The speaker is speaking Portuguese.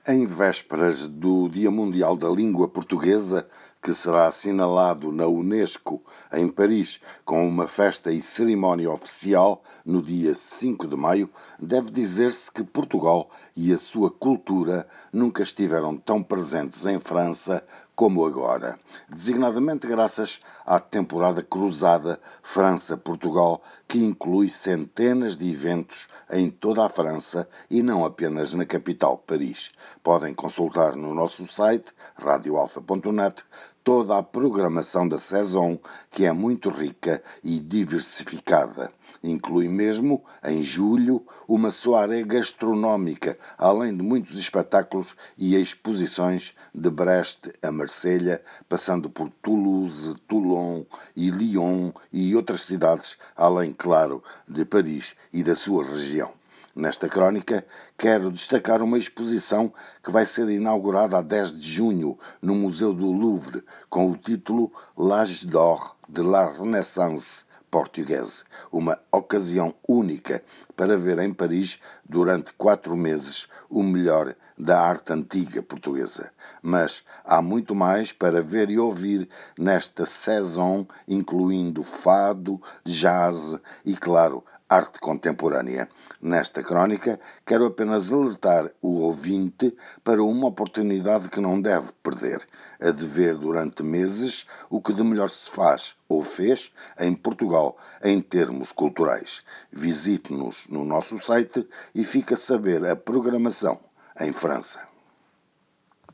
Em vésperas do Dia Mundial da Língua Portuguesa, que será assinalado na Unesco, em Paris, com uma festa e cerimónia oficial no dia 5 de maio, deve dizer-se que Portugal e a sua cultura nunca estiveram tão presentes em França como agora, designadamente graças à temporada cruzada França-Portugal, que inclui centenas de eventos em toda a França e não apenas na capital, Paris. Podem consultar no nosso site, radioalfa.net, toda a programação da Saison, que é muito rica e diversificada. Inclui mesmo, em julho, uma soirée gastronómica, além de muitos espetáculos e exposições de Brest a Marselha, passando por Toulouse, Toulon e Lyon e outras cidades, além, claro, de Paris e da sua região. Nesta crónica, quero destacar uma exposição que vai ser inaugurada a 10 de junho no Museu do Louvre, com o título L'Âge d'Or de la Renaissance portuguesa, uma ocasião única para ver em Paris, durante 4 meses, o melhor da arte antiga portuguesa. Mas há muito mais para ver e ouvir nesta saison, incluindo fado, jazz e, claro, arte contemporânea. Nesta crónica, quero apenas alertar o ouvinte para uma oportunidade que não deve perder, a de ver durante meses o que de melhor se faz ou fez em Portugal em termos culturais. Visite-nos no nosso site e fique a saber a programação em França.